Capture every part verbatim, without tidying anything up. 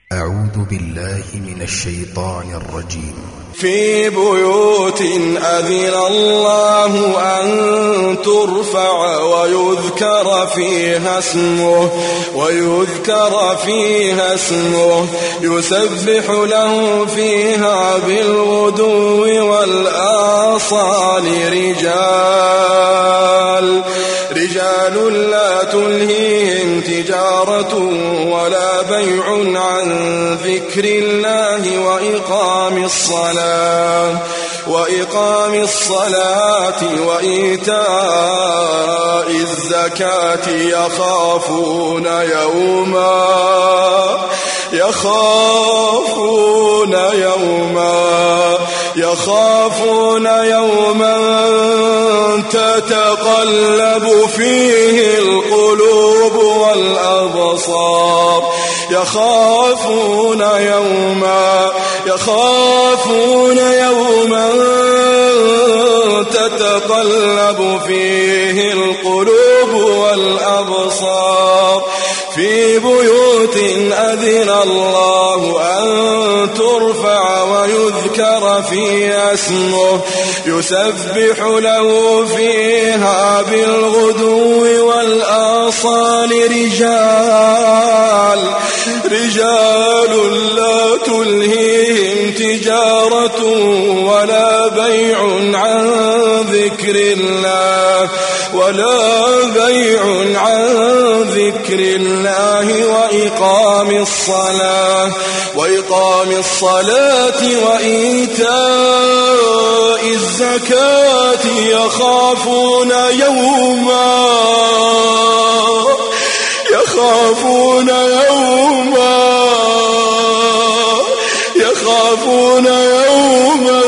أعوذ بالله من الشيطان الرجيم. في بيوت أذن الله أن ترفع ويذكر فيها اسمه ويذكر فيها اسمه يسبح له فيها بالغدو والآصال رجال رجال لا تلهيهم تجارة ولا بيع عن ذكر الله وإقام الصلاة وإقام الصلاة وإيتاء الزكاة يخافون يوما يخافون يوما يخافون يوما تتقلب فيه القلوب والأبصار يخافون يوما يخافون يوما تتقلب فيه القلوب والأبصار في بيوت أذن الله أن ترفع ويذكر فيها اسمه يسبح له فيها بالغدو والآصال رجال رجال لا تلهيهم تجارة ولا بيع عن ذكر الله ولا بيع عن ذكر الله وإقام الصلاة وإقام الصلاة وإيتاء الزكاة يخافون يوما يخافون يوما يخافون يوما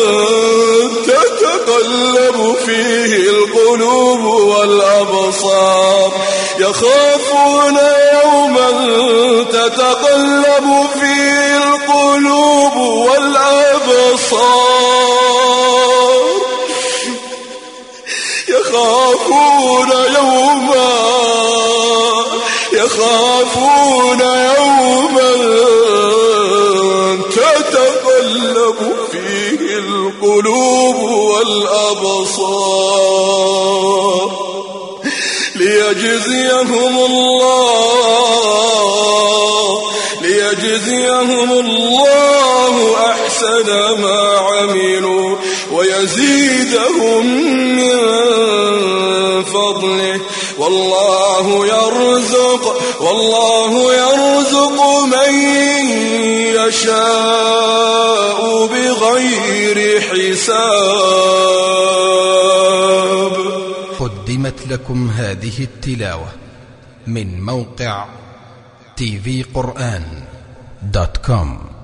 تتقلب فيه القلوب والأبصار يخافون يوما تتقلب فيه القلوب والأبصار يخافون يوما يخافون يوما تتقلب فيه القلوب والأبصار ليجزيهم الله ليجزيهم الله أحسن ما عملوا ويزيدهم من فضله والله يرزق والله يرزق من يشاء بغير حساب. قدمت لكم هذه التلاوة من موقع تي في قرآن دوت كوم.